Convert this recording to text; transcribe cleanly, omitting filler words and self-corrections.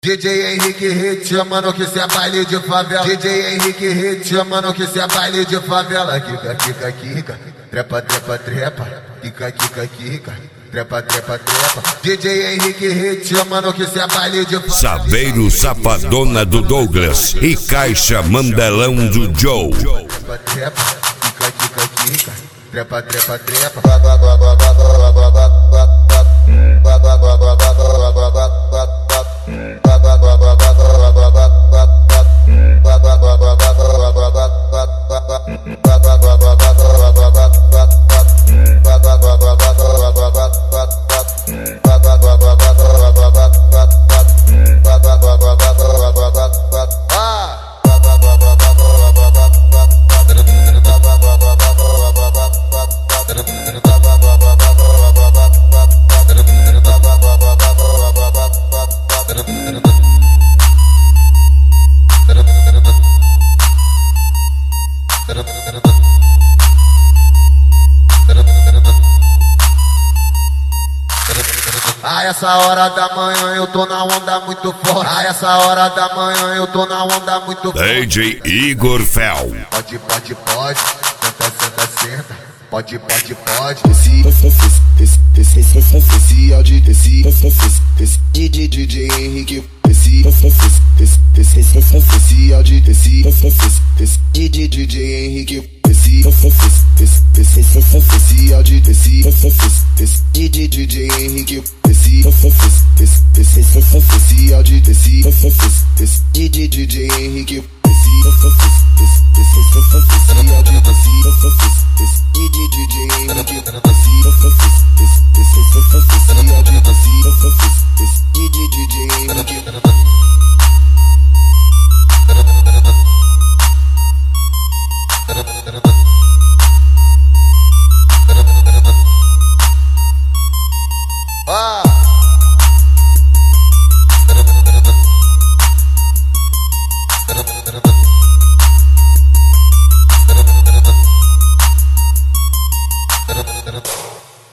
DJ Henrique Hit, chamando que cê é baile de favela. DJ Henrique Hit, chamando que cê é baile de favela. Kika, kika, kika, trepa, trepa, trepa. Kika, kika, kika, trepa, trepa, trepa. DJ Henrique Hit, chamando que cê é baile de favela. Saveiro Safadona do Douglas e Caixa Mandelão do Joe. Trepa, trepa, kika, kika, kika, trepa, trepa, trepa. A essa hora da manhã eu tô na onda muito forte. A essa hora da manhã eu tô na onda muito forte. DJ Igor Fel. Pode, pode, pode. Senta, senta, senta. Pode, pode, pode. Esse áudio, esse DJ Henrique. Esse áudio, esse DJ Henrique. Esse áudio, esse DJ Henrique. Esse áudio, esse DJ Henrique. Henrique.